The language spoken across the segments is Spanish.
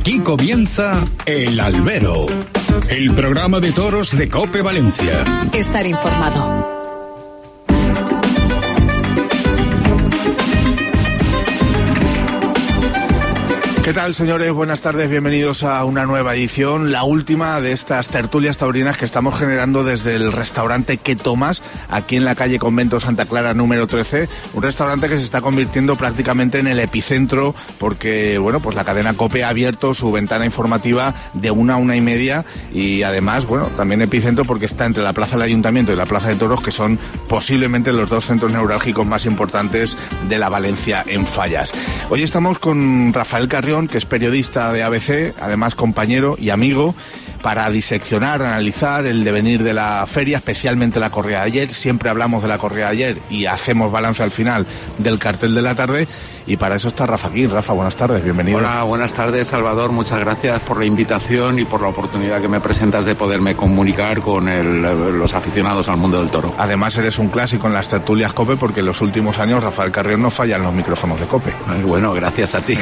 Aquí comienza El Albero, el programa de toros de COPE Valencia. Estar informado. ¿Qué tal, señores? Buenas tardes, bienvenidos a una nueva edición, la última de estas tertulias taurinas que estamos generando desde el restaurante Que Tomas, aquí en la calle Convento Santa Clara número 13, un restaurante que se está convirtiendo prácticamente en el epicentro porque, bueno, pues la cadena COPE ha abierto su ventana informativa de 1 a 1:30 y además, bueno, también epicentro porque está entre la Plaza del Ayuntamiento y la Plaza de Toros, que son posiblemente los dos centros neurálgicos más importantes de la Valencia en Fallas. Hoy estamos con Rafael Carrión, que es periodista de ABC, además compañero y amigo, para diseccionar, analizar el devenir de la feria, especialmente la corrida de ayer. Siempre hablamos de la corrida de ayer y hacemos balance al final del cartel de la tarde. Y para eso está Rafa aquí. Rafa, buenas tardes, bienvenido. Hola, buenas tardes, Salvador. Muchas gracias por la invitación y por la oportunidad que me presentas de poderme comunicar con los aficionados al mundo del toro. Además, eres un clásico en las tertulias COPE porque en los últimos años Rafael Carrión no falla en los micrófonos de COPE. Bueno, gracias a ti.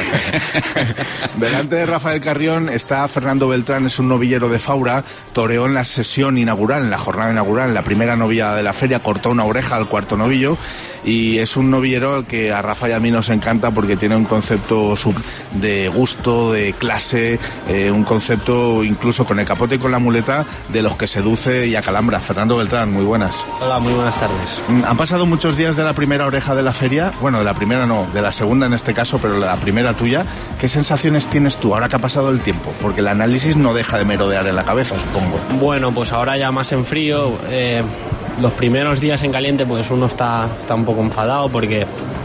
Delante de Rafael Carrión está Fernando Beltrán, es un novillero de Faura, toreó en la sesión inaugural, en la jornada inaugural, en la primera novillada de la feria, cortó una oreja al cuarto novillo. Y es un novillero que a Rafa y a mí nos encanta porque tiene un concepto de gusto, de clase, un concepto incluso con el capote y con la muleta de los que seduce y acalambra. Fernando Beltrán, muy buenas. Hola, muy buenas tardes. Han pasado muchos días de la primera oreja de la feria, bueno, de la primera no, de la segunda en este caso, pero la primera tuya. ¿Qué sensaciones tienes tú ahora que ha pasado el tiempo? Porque el análisis no deja de merodear en la cabeza, supongo. Bueno, pues ahora ya más en frío. Los primeros días en caliente pues uno está un poco enfadado porque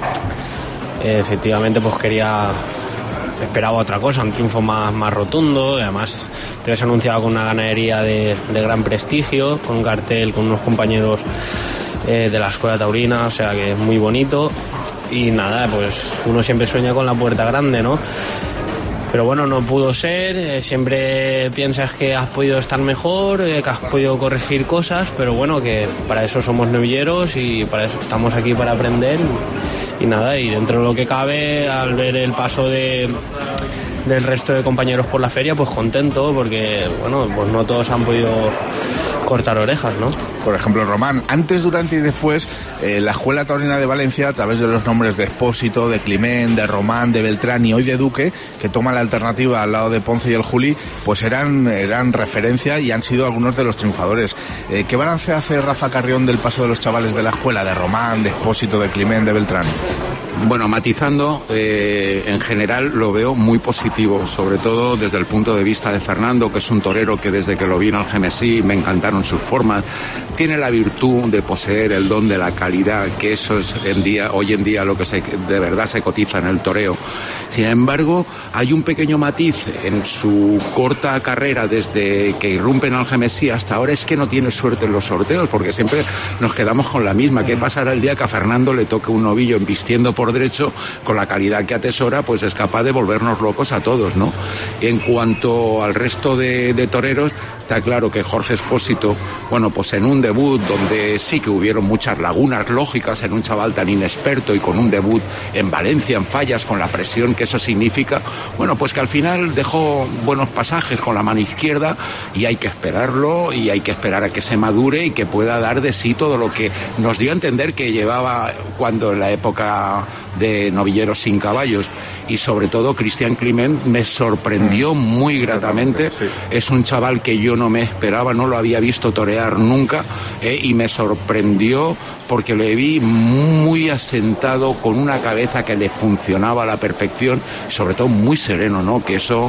efectivamente pues esperaba otra cosa, un triunfo más rotundo. Y además te ves anunciado con una ganadería de gran prestigio, con un cartel, con unos compañeros de la escuela taurina, o sea que es muy bonito. Y nada, pues uno siempre sueña con la puerta grande, ¿no? Pero bueno, no pudo ser, siempre piensas que has podido estar mejor, que has podido corregir cosas, pero bueno, que para eso somos novilleros y para eso estamos aquí, para aprender. Y nada, y dentro de lo que cabe, al ver el paso del resto de compañeros por la feria, pues contento, porque bueno, pues no todos han podido cortar orejas, ¿no? Por ejemplo, Román, antes, durante y después, la Escuela Taurina de Valencia, a través de los nombres de Expósito, de Climent, de Román, de Beltrán y hoy de Duque, que toma la alternativa al lado de Ponce y el Juli, pues eran referencia y han sido algunos de los triunfadores. ¿Qué balance hace Rafa Carrión del paso de los chavales de la escuela, de Román, de Expósito, de Climent, de Beltrán? Bueno, matizando, en general lo veo muy positivo, sobre todo desde el punto de vista de Fernando, que es un torero que desde que lo vi en Algemesí me encantaron sus formas. Tiene la virtud de poseer el don de la calidad, que eso es hoy en día lo que de verdad se cotiza en el toreo. Sin embargo, hay un pequeño matiz en su corta carrera desde que irrumpe en Algemesí hasta ahora, es que no tiene suerte en los sorteos, porque siempre nos quedamos con la misma. ¿Qué pasará el día que a Fernando le toque un novillo embistiendo por derecho, con la calidad que atesora, pues es capaz de volvernos locos a todos, ¿no? En cuanto al resto de toreros, está claro que Jorge Expósito, bueno, pues en un debut donde sí que hubieron muchas lagunas lógicas en un chaval tan inexperto y con un debut en Valencia, en Fallas, con la presión que eso significa, bueno, pues que al final dejó buenos pasajes con la mano izquierda y hay que esperarlo y hay que esperar a que se madure y que pueda dar de sí todo lo que nos dio a entender que llevaba cuando en la época de novilleros sin caballos. Y sobre todo Cristian Climent me sorprendió muy gratamente. Sí. Es un chaval que yo no me esperaba, no lo había visto torear nunca, y me sorprendió porque le vi muy asentado, con una cabeza que le funcionaba a la perfección, sobre todo muy sereno, ¿no? Que eso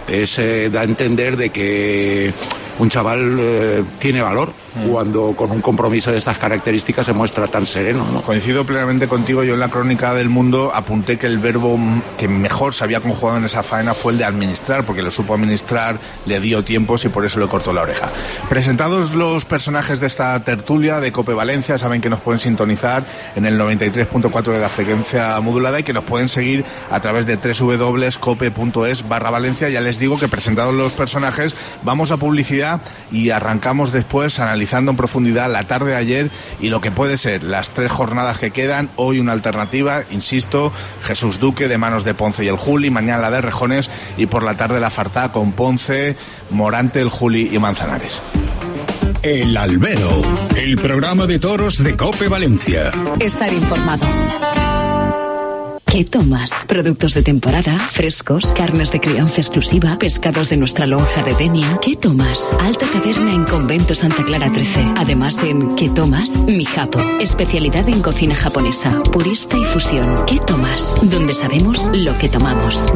da a entender de que un chaval tiene valor cuando con un compromiso de estas características se muestra tan sereno, ¿no? Coincido plenamente contigo. Yo en la Crónica del Mundo apunté que el verbo que mejor se había conjugado en esa faena fue el de administrar, porque lo supo administrar, le dio tiempos y por eso le cortó la oreja. Presentados los personajes de esta tertulia de COPE Valencia, saben que nos pueden sintonizar en el 93.4 de la frecuencia modulada y que nos pueden seguir a través de www.cope.es/Valencia. Ya les digo que presentados los personajes, vamos a publicidad profundidad y arrancamos después analizando en profundidad la tarde de ayer y lo que puede ser las 3 jornadas que quedan. Hoy una alternativa, insisto, Jesús Duque de manos de Ponce y el Juli, mañana la de Rejones y por la tarde la Fartá con Ponce, Morante, el Juli y Manzanares. El Albero, el programa de toros de COPE Valencia. Estar informado. ¿Qué tomas? Productos de temporada, frescos, carnes de crianza exclusiva, pescados de nuestra lonja de Denia. ¿Qué tomas? Alta Taberna en Convento Santa Clara 13. Además en ¿qué tomas? Mi Japo. Especialidad en cocina japonesa, purista y fusión. ¿Qué tomas? Donde sabemos lo que tomamos.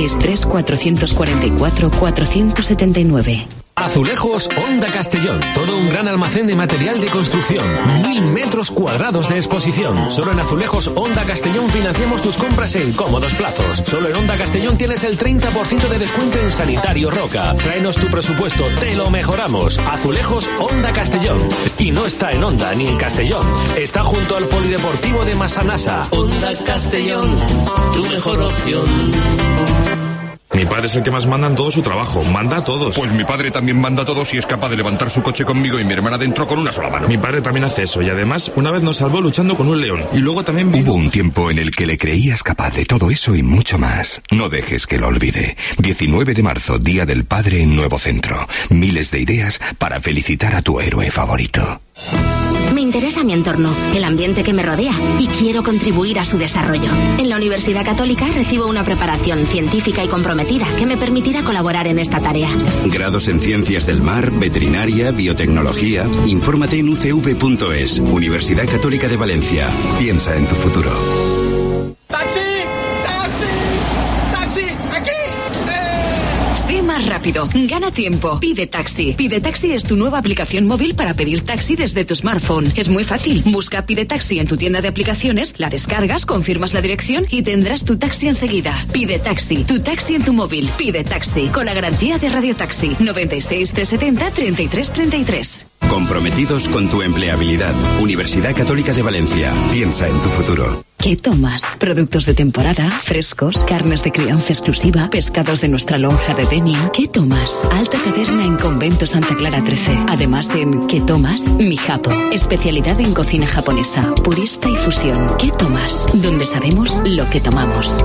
963-444-479. Azulejos Onda Castellón. Todo un gran almacén de material de construcción. 1000 metros cuadrados de exposición. Solo en Azulejos Onda Castellón financiamos tus compras en cómodos plazos. Solo en Onda Castellón tienes el 30% de descuento en Sanitario Roca. Tráenos tu presupuesto, te lo mejoramos. Azulejos Onda Castellón. Y no está en Onda ni en Castellón. Está junto al Polideportivo de Massanassa. Onda Castellón, tu mejor opción. Mi padre es el que más manda en todo su trabajo. Manda a todos. Pues mi padre también manda a todos y es capaz de levantar su coche conmigo y mi hermana dentro con una sola mano. Mi padre también hace eso y además una vez nos salvó luchando con un león. Y luego también Hubo un tiempo en el que le creías capaz de todo eso y mucho más. No dejes que lo olvide. 19 de marzo, Día del Padre en Nuevo Centro. Miles de ideas para felicitar a tu héroe favorito. Me interesa mi entorno, el ambiente que me rodea y quiero contribuir a su desarrollo. En la Universidad Católica recibo una preparación científica y comprometida que me permitirá colaborar en esta tarea. Grados en Ciencias del Mar, Veterinaria, Biotecnología. Infórmate en ucv.es. Universidad Católica de Valencia. Piensa en tu futuro. ¡Taxi! ¡Taxi! ¡Taxi! ¡Aquí! Sé más rápido, gana tiempo, pide taxi. Pide Taxi es tu nueva aplicación móvil para pedir taxi desde tu smartphone. Es muy fácil, busca Pide Taxi en tu tienda de aplicaciones, la descargas, confirmas la dirección y tendrás tu taxi enseguida. Pide Taxi, tu taxi en tu móvil. Pide Taxi, con la garantía de Radio Taxi. 96 370 33 33. Comprometidos con tu empleabilidad. Universidad Católica de Valencia. Piensa en tu futuro. ¿Qué tomas? Productos de temporada, frescos, carnes de crianza exclusiva, pescados de nuestra lonja de Denia. ¿Qué tomas? Alta Taberna en Convento Santa Clara 13. Además en ¿qué tomas? Mi Japo. Especialidad en cocina japonesa, purista y fusión. ¿Qué tomas? Donde sabemos lo que tomamos.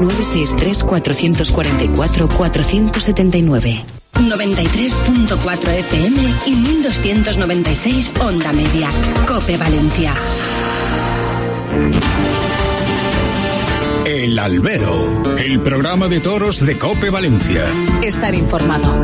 963-444-479. 93.4 FM y 1296 Onda Media. COPE Valencia. El Albero, el programa de toros de COPE Valencia. Estar informado.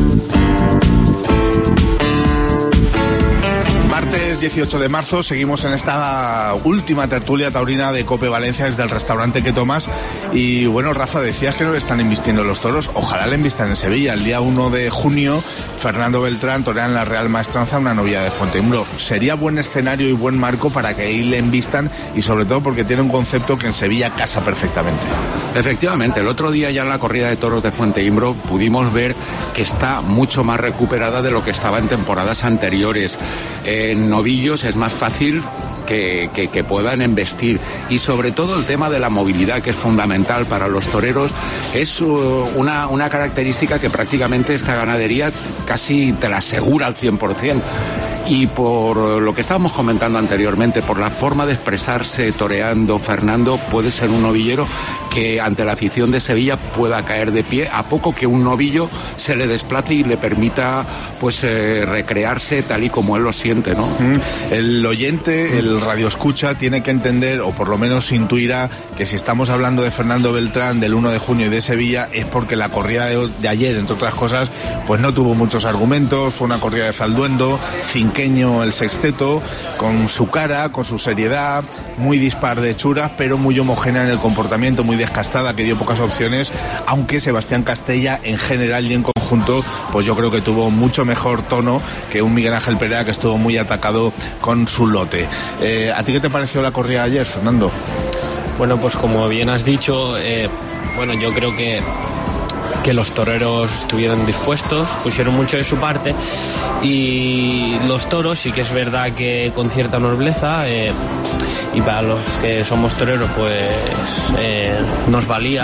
Martes 18 de marzo seguimos en esta última tertulia taurina de COPE Valencia desde el restaurante ¿Qué tomas? Y bueno, Rafa, decías que no le están invistiendo los toros, ojalá le invistan en Sevilla. El día 1 de junio Fernando Beltrán torea en la Real Maestranza una novia de Fonteimbro. Sería buen escenario y buen marco para que ahí le invistan y sobre todo porque tiene un concepto que en Sevilla casa perfectamente. Efectivamente, el otro día ya en la corrida de toros de Fonteimbro pudimos ver que está mucho más recuperada de lo que estaba en temporadas anteriores. En novillos es más fácil que puedan embestir y sobre todo el tema de la movilidad, que es fundamental para los toreros, es una característica que prácticamente esta ganadería casi te la asegura al 100%. Y por lo que estábamos comentando anteriormente, por la forma de expresarse toreando Fernando, puede ser un novillero que ante la afición de Sevilla pueda caer de pie a poco que un novillo se le desplace y le permita pues recrearse tal y como él lo siente, ¿no? El oyente, el radioescucha, tiene que entender, o por lo menos intuirá, que si estamos hablando de Fernando Beltrán del 1 de junio y de Sevilla, es porque la corrida de ayer, entre otras cosas, pues no tuvo muchos argumentos, fue una corrida de Zalduendo, cinqueño el sexteto, con su cara, con su seriedad, muy dispar de hechuras, pero muy homogénea en el comportamiento, muy descastada, que dio pocas opciones, aunque Sebastián Castella en general y en conjunto, pues yo creo que tuvo mucho mejor tono que un Miguel Ángel Perea que estuvo muy atacado con su lote. ¿A ti qué te pareció la corrida de ayer, Fernando? Bueno, pues como bien has dicho, bueno, yo creo que los toreros estuvieron dispuestos, pusieron mucho de su parte y los toros sí que es verdad que con cierta nobleza y para los que somos toreros pues nos valía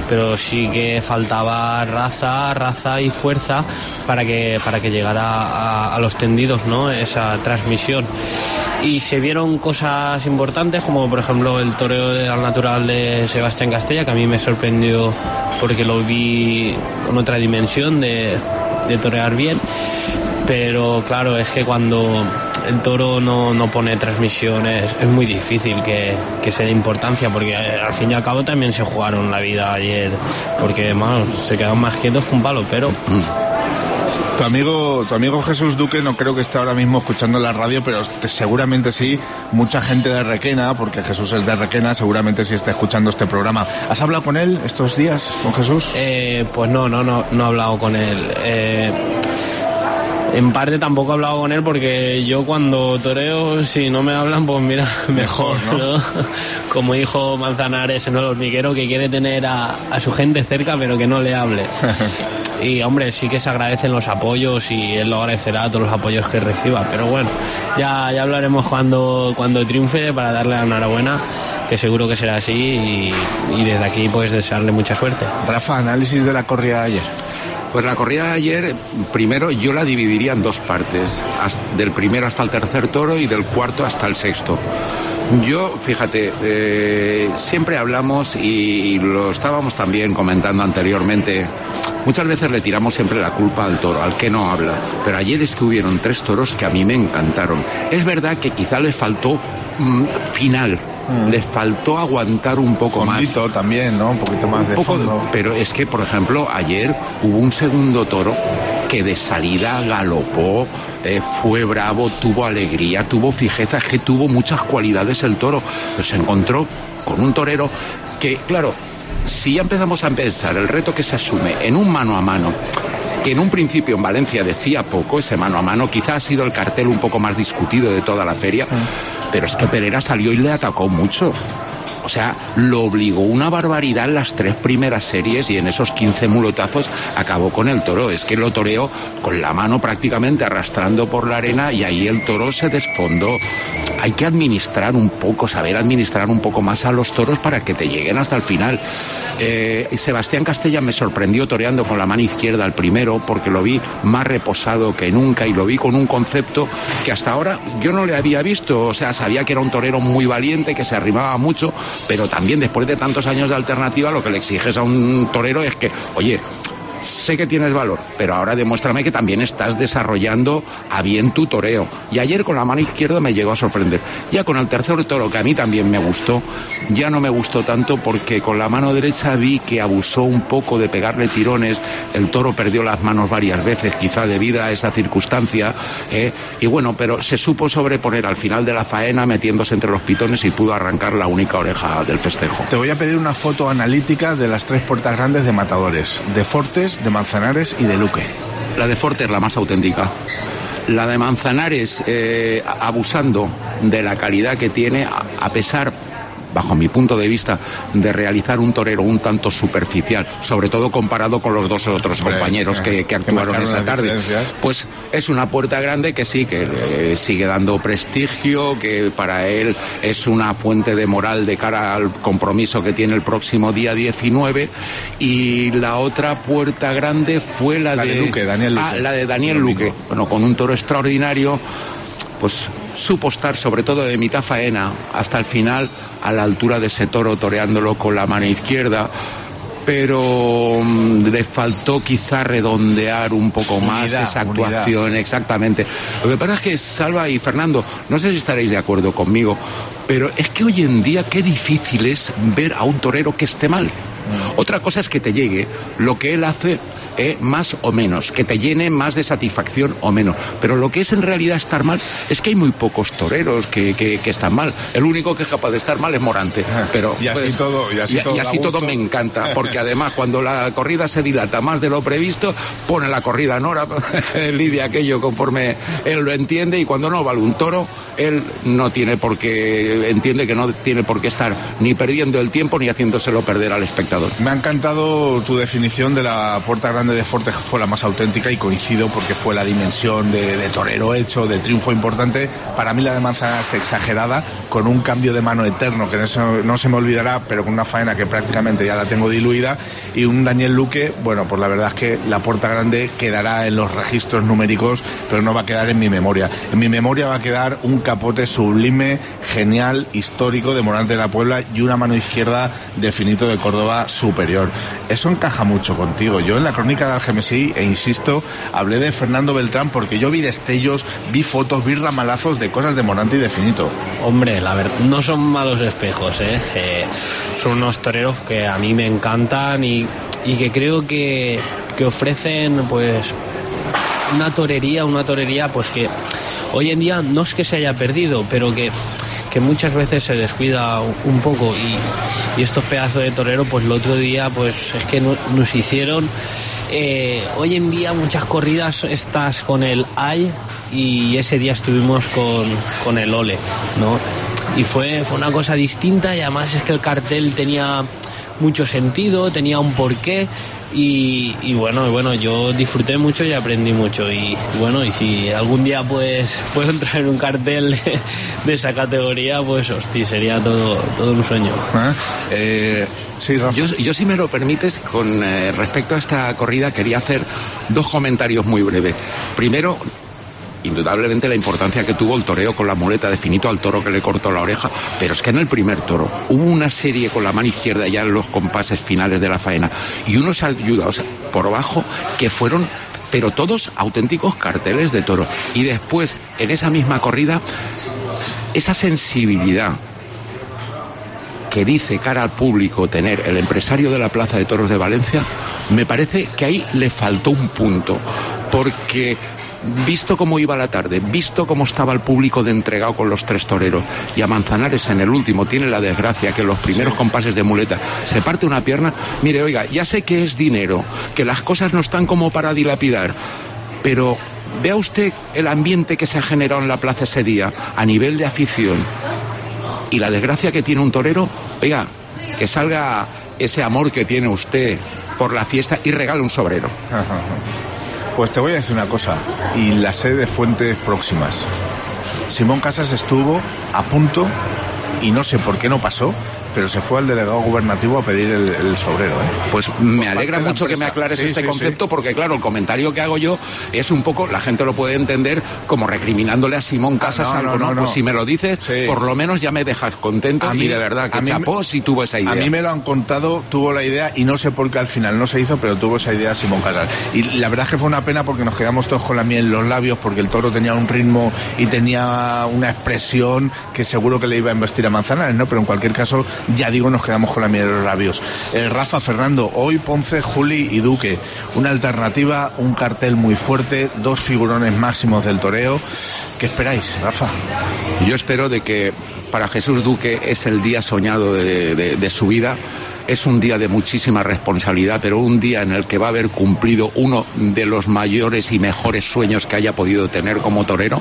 pero sí que faltaba raza y fuerza para que llegara a los tendidos, ¿no? Esa transmisión. Y se vieron cosas importantes, como por ejemplo el toreo al natural de Sebastián Castella, que a mí me sorprendió porque lo vi con otra dimensión de torear bien. Pero claro, es que cuando el toro no pone transmisiones es muy difícil que se dé importancia, porque al fin y al cabo también se jugaron la vida ayer, porque se quedaron más quietos que un palo, pero... Tu amigo Jesús Duque no creo que esté ahora mismo escuchando la radio, pero seguramente sí, mucha gente de Requena, porque Jesús es de Requena, seguramente sí está escuchando este programa. ¿Has hablado con él estos días, con Jesús? Pues no he hablado con él. En parte tampoco he hablado con él porque yo cuando toreo, si no me hablan, pues mira, mejor, ¿no? Como dijo Manzanares en el hormiguero, que quiere tener a su gente cerca pero que no le hable. Y hombre, sí que se agradecen los apoyos y él lo agradecerá todos los apoyos que reciba, pero bueno, ya hablaremos cuando triunfe para darle la enhorabuena, que seguro que será así, y desde aquí pues desearle mucha suerte. Rafa, análisis de la corrida de ayer. Pues la corrida de ayer, primero yo la dividiría en dos partes, del primero hasta el tercer toro y del cuarto hasta el sexto. Yo, fíjate, siempre hablamos, y lo estábamos también comentando anteriormente, muchas veces le tiramos siempre la culpa al toro, al que no habla, pero ayer es que hubieron 3 toros que a mí me encantaron. Es verdad que quizá les faltó final, les faltó aguantar un poco Fondito más. También, ¿no? Un poquito más de fondo. Pero es que, por ejemplo, ayer hubo un segundo toro que de salida galopó, fue bravo, tuvo alegría, tuvo fijeza, es que tuvo muchas cualidades el toro. Pero se encontró con un torero que, claro, si ya empezamos a pensar el reto que se asume en un mano a mano, que en un principio en Valencia decía poco, ese mano a mano, quizá ha sido el cartel un poco más discutido de toda la feria, pero es que Pereira salió y le atacó mucho. O sea, lo obligó una barbaridad en las 3 primeras series, y en esos 15 mulotazos acabó con el toro. Es que lo toreó con la mano prácticamente arrastrando por la arena, y ahí el toro se desfondó. Hay que administrar un poco, saber administrar un poco más a los toros para que te lleguen hasta el final. Sebastián Castella me sorprendió toreando con la mano izquierda al primero, porque lo vi más reposado que nunca, y lo vi con un concepto que hasta ahora yo no le había visto. O sea, sabía que era un torero muy valiente, que se arrimaba mucho, pero también después de tantos años de alternativa, lo que le exiges a un torero es que, oye, sé que tienes valor, pero ahora demuéstrame que también estás desarrollando a bien tu toreo. Y ayer con la mano izquierda me llegó a sorprender. Ya con el tercer toro, que a mí también me gustó, ya no me gustó tanto, porque con la mano derecha vi que abusó un poco de pegarle tirones. El toro perdió las manos varias veces, quizá debido a esa circunstancia, y bueno, pero se supo sobreponer al final de la faena, metiéndose entre los pitones, y pudo arrancar la única oreja del festejo. Te voy a pedir una foto analítica de las 3 puertas grandes de matadores, de Fortes, de Manzanares y de Luque. La de Fortes es la más auténtica. La de Manzanares, abusando de la calidad que tiene, a pesar, bajo mi punto de vista, de realizar un torero un tanto superficial, sobre todo comparado con los 2 otros compañeros que actuaron esa tarde. Pues es una puerta grande que sí, que sigue dando prestigio, que para él es una fuente de moral de cara al compromiso que tiene el próximo día 19, y la otra puerta grande fue la de Luque, Daniel Luque. La de Daniel Luque, bueno, con un toro extraordinario. Pues supo estar sobre todo de mitad faena hasta el final a la altura de ese toro, toreándolo con la mano izquierda, pero le faltó quizá redondear un poco más esa actuación. Unidad. Exactamente. Lo que pasa es que, Salva y Fernando, no sé si estaréis de acuerdo conmigo, pero es que hoy en día qué difícil es ver a un torero que esté mal. Otra cosa es que te llegue lo que él hace, más o menos, que te llene más de satisfacción o menos, pero lo que es en realidad estar mal es que hay muy pocos toreros que están mal. El único que es capaz de estar mal es Morante, pero y así pues, todo, y así todo me encanta, porque además cuando la corrida se dilata más de lo previsto, pone la corrida en hora, lidia aquello conforme él lo entiende, y cuando no vale un toro, él no tiene por qué, entiende que no tiene por qué estar ni perdiendo el tiempo ni haciéndoselo perder al espectador. Me ha encantado tu definición de la puerta grande grande de Forte fue la más auténtica y coincido porque fue la dimensión de torero hecho, de triunfo importante. Para mí la de Manzanares exagerada, con un cambio de mano eterno que no se me olvidará, pero con una faena que prácticamente ya la tengo diluida, y un Daniel Luque, bueno, pues la verdad es que la Puerta Grande quedará en los registros numéricos, pero no va a quedar en mi memoria. En mi memoria va a quedar un capote sublime, genial, histórico de Morante de la Puebla y una mano izquierda de Finito de Córdoba superior. Eso encaja mucho contigo. Yo en la crónica de Algemesí, e insisto, hablé de Fernando Beltrán porque yo vi destellos, vi fotos, vi ramalazos de cosas de Morante y de Finito. Hombre, la verdad, no son malos espejos, son unos toreros que a mí me encantan y que creo que ofrecen pues una torería pues que hoy en día no es que se haya perdido, pero que muchas veces se descuida un poco, y estos pedazos de torero pues el otro día pues es que nos hicieron hoy en día muchas corridas estás con el ay, y ese día estuvimos con el ole, ¿no? Y fue una cosa distinta, y además es que el cartel tenía mucho sentido, tenía un porqué. Y bueno, yo disfruté mucho y aprendí mucho, y bueno, y si algún día pues puedo entrar en un cartel de esa categoría, pues hostia, sería todo un sueño. Sí, Rafa. Yo, si me lo permites, con respecto a esta corrida quería hacer dos comentarios muy breves. Primero, indudablemente la importancia que tuvo el toreo con la muleta de Finito al toro que le cortó la oreja, pero es que en el primer toro hubo una serie con la mano izquierda ya en los compases finales de la faena y unos ayudados por abajo que fueron, pero todos auténticos carteles de toro. Y después, en esa misma corrida, esa sensibilidad que dice cara al público tener el empresario de la Plaza de Toros de Valencia, me parece que ahí le faltó un punto, porque visto cómo iba la tarde, visto cómo estaba el público de entregado con los tres toreros, y a Manzanares en el último tiene la desgracia que en los primeros compases de muleta se parte una pierna. Mire, oiga, ya sé que es dinero, que las cosas no están como para dilapidar, pero vea usted el ambiente que se ha generado en la plaza ese día a nivel de afición y la desgracia que tiene un torero. Oiga, que salga ese amor que tiene usted por la fiesta y regale un sobrero. Pues te voy a decir una cosa, y la sé de fuentes próximas. Simón Casas estuvo a punto, y no sé por qué no pasó, pero se fue al delegado gubernativo a pedir el sobrero, Pues me alegra mucho que me aclares este concepto, porque claro, el comentario que hago yo es un poco, la gente lo puede entender como recriminándole a Simón Casas algo, ¿no? Pues si me lo dices, por lo menos ya me dejas contento, y de verdad que chapó si tuvo esa idea. A mí me lo han contado, tuvo la idea, y no sé por qué al final no se hizo, pero tuvo esa idea Simón Casas. Y la verdad es que fue una pena porque nos quedamos todos con la miel en los labios, porque el toro tenía un ritmo y tenía una expresión que seguro que le iba a embestir a Manzanares, ¿no? Pero en cualquier caso, ya digo, nos quedamos con la miel en los labios. Rafa, Fernando, hoy Ponce, Juli y Duque, una alternativa, un cartel muy fuerte, dos figurones máximos del toreo. ¿Qué esperáis, Rafa? Yo espero de que para Jesús Duque es el día soñado de su vida. Es un día de muchísima responsabilidad, pero un día en el que va a haber cumplido uno de los mayores y mejores sueños que haya podido tener como torero.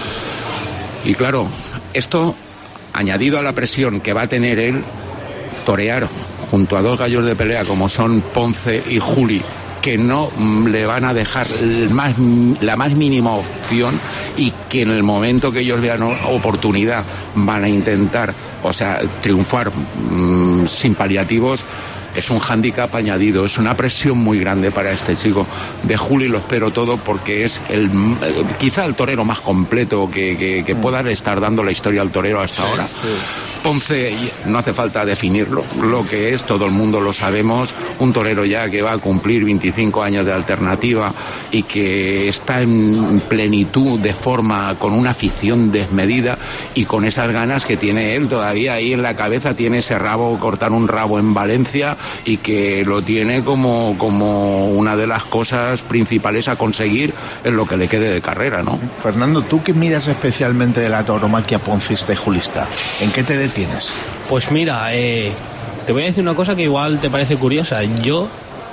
Y claro, esto añadido a la presión que va a tener él, torear junto a dos gallos de pelea como son Ponce y Juli, que no le van a dejar la más mínima opción, y que en el momento que ellos vean oportunidad van a intentar, triunfar sin paliativos. Es un hándicap añadido, es una presión muy grande para este chico. De Juli lo espero todo porque es quizá el torero más completo que pueda estar dando la historia al torero hasta ahora. Sí. Ponce, no hace falta definirlo, lo que es, todo el mundo lo sabemos, un torero ya que va a cumplir 25 años de alternativa y que está en plenitud de forma, con una afición desmedida y con esas ganas que tiene él todavía ahí en la cabeza, tiene ese rabo, cortar un rabo en Valencia, y que lo tiene como una de las cosas principales a conseguir en lo que le quede de carrera, ¿no? Fernando, tú que miras especialmente de la tauromaquia poncista y julista, ¿en qué te detienes? Pues mira, te voy a decir una cosa que igual te parece curiosa. Yo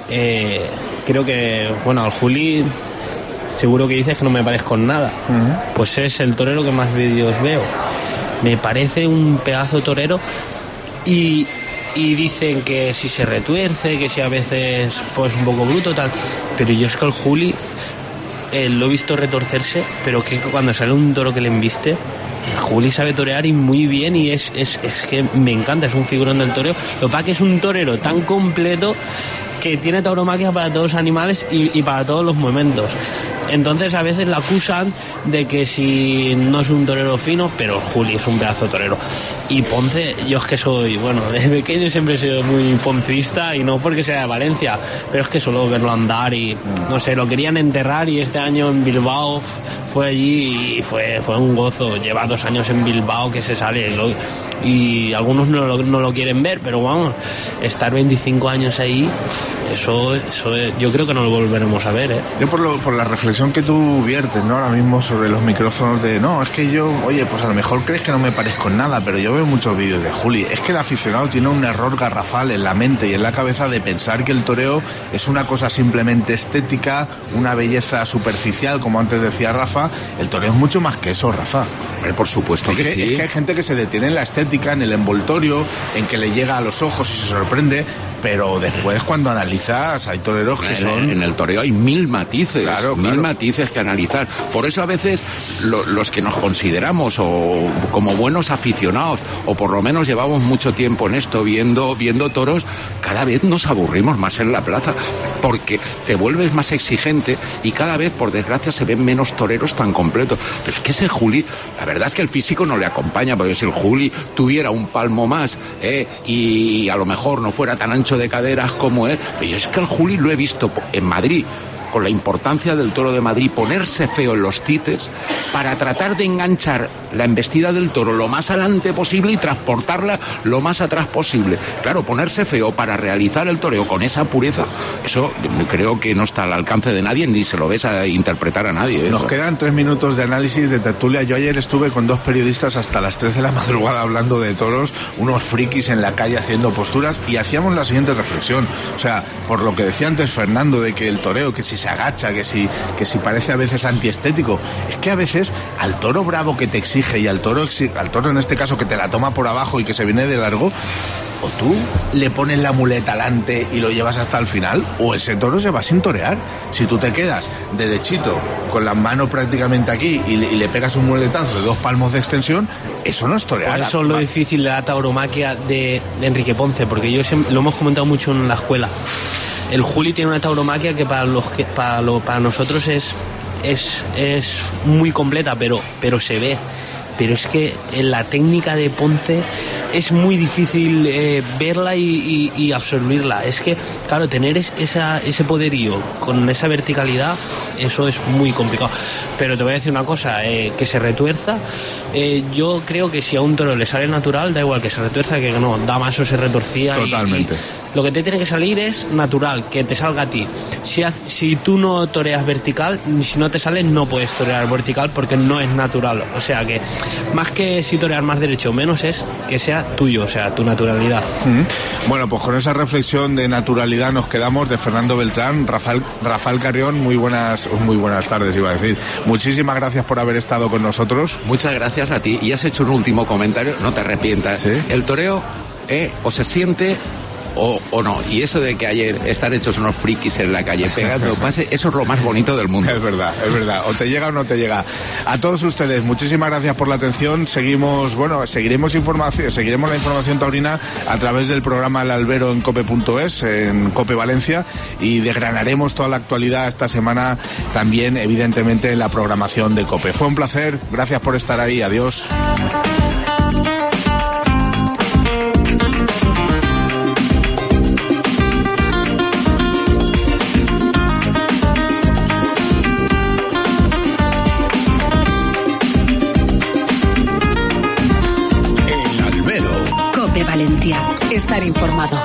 creo que, al Juli seguro que dices que no me parezco en nada. Pues es el torero que más vídeos veo. Me parece un pedazo torero, y y dicen que si se retuerce, que si a veces pues un poco bruto tal, pero yo es que el Juli lo he visto retorcerse, pero que cuando sale un toro que le embiste, el Juli sabe torear y muy bien, y es que me encanta, es un figurón del toreo. Lo que pasa es que es un torero tan completo que tiene tauromaquia para todos los animales y para todos los momentos. Entonces a veces la acusan de que si no es un torero fino, pero Juli es un pedazo de torero. Y Ponce, yo es que soy, bueno, desde pequeño siempre he sido muy poncista, y no porque sea de Valencia, pero es que solo verlo andar y, no sé, lo querían enterrar, y este año en Bilbao fue allí y fue un gozo. Lleva 2 años en Bilbao que se sale, y algunos no lo quieren ver, pero vamos, estar 25 años ahí, eso yo creo que no lo volveremos a ver, ¿eh? Yo por la reflexión que tú viertes, ¿no?, ahora mismo sobre los micrófonos de, no, es que yo, oye, pues a lo mejor crees que no me parezco en nada, pero yo veo muchos vídeos de Juli. Es que el aficionado tiene un error garrafal en la mente y en la cabeza de pensar que el toreo es una cosa simplemente estética, una belleza superficial, como antes decía Rafa. El toreo es mucho más que eso, Rafa. Por supuesto que sí. Es que hay gente que se detiene en la estética, en el envoltorio, en que le llega a los ojos y se sorprende, pero después cuando analizas hay toreros que son... En el toreo hay 1000 matices, claro. Matices que analizar. Por eso a veces los que nos consideramos o como buenos aficionados, o por lo menos llevamos mucho tiempo en esto viendo toros, cada vez nos aburrimos más en la plaza, porque te vuelves más exigente y cada vez, por desgracia, se ven menos toreros tan completos. Pero es que ese Juli, la verdad es que el físico no le acompaña, porque si el Juli tuviera un palmo más y a lo mejor no fuera tan ancho de caderas como él, pero es que el Juli lo he visto en Madrid, con la importancia del toro de Madrid, ponerse feo en los cites para tratar de enganchar la embestida del toro lo más adelante posible y transportarla lo más atrás posible. Claro, ponerse feo para realizar el toreo con esa pureza, eso creo que no está al alcance de nadie, ni se lo ves a interpretar a nadie. Nos quedan 3 minutos de análisis, de tertulia. Yo ayer estuve con 2 periodistas hasta las 3 de la madrugada hablando de toros, unos frikis en la calle haciendo posturas, y hacíamos la siguiente reflexión. O sea, por lo que decía antes Fernando, de que el toreo, que si se agacha, que si parece a veces antiestético, es que a veces al toro bravo que te exige, y al toro en este caso que te la toma por abajo y que se viene de largo, o tú le pones la muleta alante y lo llevas hasta el final, o ese toro se va sin torear. Si tú te quedas derechito con la mano prácticamente aquí y le pegas un muletazo de 2 palmos de extensión, eso no es torear. Por eso es lo difícil de la tauromaquia de Enrique Ponce, porque lo hemos comentado mucho en la escuela. El Juli tiene una tauromaquia que para nosotros es muy completa, pero se ve. Pero es que en la técnica de Ponce es muy difícil verla y absorbirla. Es que, claro, tener ese poderío con esa verticalidad, eso es muy complicado. Pero te voy a decir una cosa, que se retuerza, yo creo que si a un toro le sale natural, da igual que se retuerza que no, Damaso se retorcía. Totalmente. Lo que te tiene que salir es natural, que te salga a ti. Si tú no toreas vertical, si no te sale, no puedes torear vertical porque no es natural. O sea que, más que si torear más derecho o menos, es que sea tuyo, o sea, tu naturalidad. Bueno, pues con esa reflexión de naturalidad nos quedamos, de Fernando Beltrán. Rafael Carrión, muy buenas tardes, iba a decir. Muchísimas gracias por haber estado con nosotros. Muchas gracias a ti. Y has hecho un último comentario, no te arrepientas. ¿Sí? El toreo o se siente o no, y eso de que ayer están hechos unos frikis en la calle pegando pase, eso es lo más bonito del mundo. Es verdad, o te llega o no te llega. A todos ustedes, muchísimas gracias por la atención. Seguiremos la información taurina a través del programa El Albero en cope.es, en Cope Valencia, y desgranaremos toda la actualidad esta semana también, evidentemente, en la programación de Cope. Fue un placer, gracias por estar ahí, adiós. Estar informado.